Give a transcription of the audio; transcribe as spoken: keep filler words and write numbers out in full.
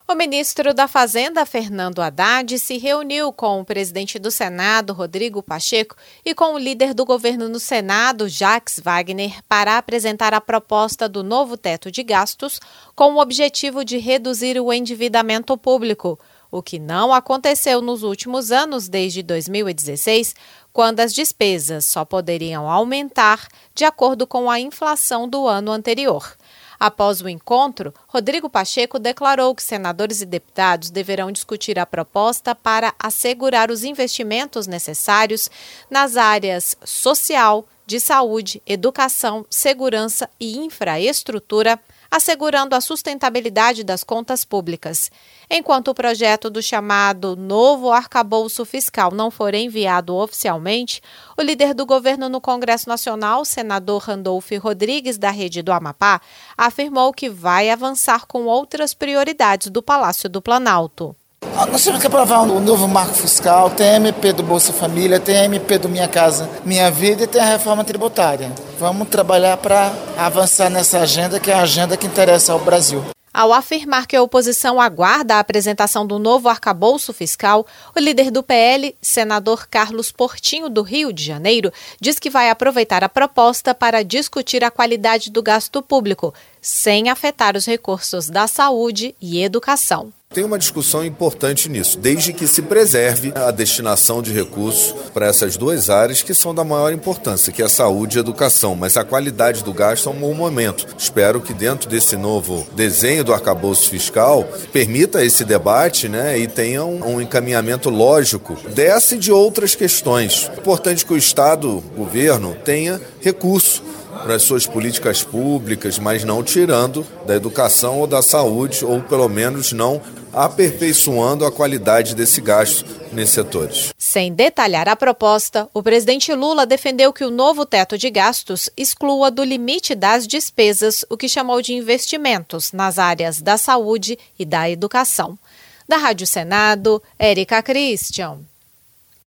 O ministro da Fazenda, Fernando Haddad, se reuniu com o presidente do Senado, Rodrigo Pacheco, e com o líder do governo no Senado, Jacques Wagner, para apresentar a proposta do novo teto de gastos com o objetivo de reduzir o endividamento público, o que não aconteceu nos últimos anos, desde dois mil e dezesseis, quando as despesas só poderiam aumentar de acordo com a inflação do ano anterior. Após o encontro, Rodrigo Pacheco declarou que senadores e deputados deverão discutir a proposta para assegurar os investimentos necessários nas áreas social, de saúde, educação, segurança e infraestrutura, assegurando a sustentabilidade das contas públicas. Enquanto o projeto do chamado novo arcabouço fiscal não for enviado oficialmente, o líder do governo no Congresso Nacional, senador Randolfo Rodrigues, da Rede do Amapá, afirmou que vai avançar com outras prioridades do Palácio do Planalto. Nós temos que aprovar um novo marco fiscal, tem a M P do Bolsa Família, tem a M P do Minha Casa Minha Vida e tem a reforma tributária. Vamos trabalhar para avançar nessa agenda, que é a agenda que interessa ao Brasil. Ao afirmar que a oposição aguarda a apresentação do novo arcabouço fiscal, o líder do P L, senador Carlos Portinho, do Rio de Janeiro, diz que vai aproveitar a proposta para discutir a qualidade do gasto público, sem afetar os recursos da saúde e educação. Tem uma discussão importante nisso, desde que se preserve a destinação de recursos para essas duas áreas que são da maior importância, que é a saúde e a educação, mas a qualidade do gasto é um bom momento. Espero que dentro desse novo desenho do arcabouço fiscal permita esse debate, né, e tenha um, um encaminhamento lógico dessa e de outras questões. É importante que o Estado, o governo, tenha recurso para as suas políticas públicas, mas não tirando da educação ou da saúde, ou pelo menos não aperfeiçoando a qualidade desse gasto nesses setores. Sem detalhar a proposta, o presidente Lula defendeu que o novo teto de gastos exclua do limite das despesas o que chamou de investimentos nas áreas da saúde e da educação. Da Rádio Senado, Érica Christian.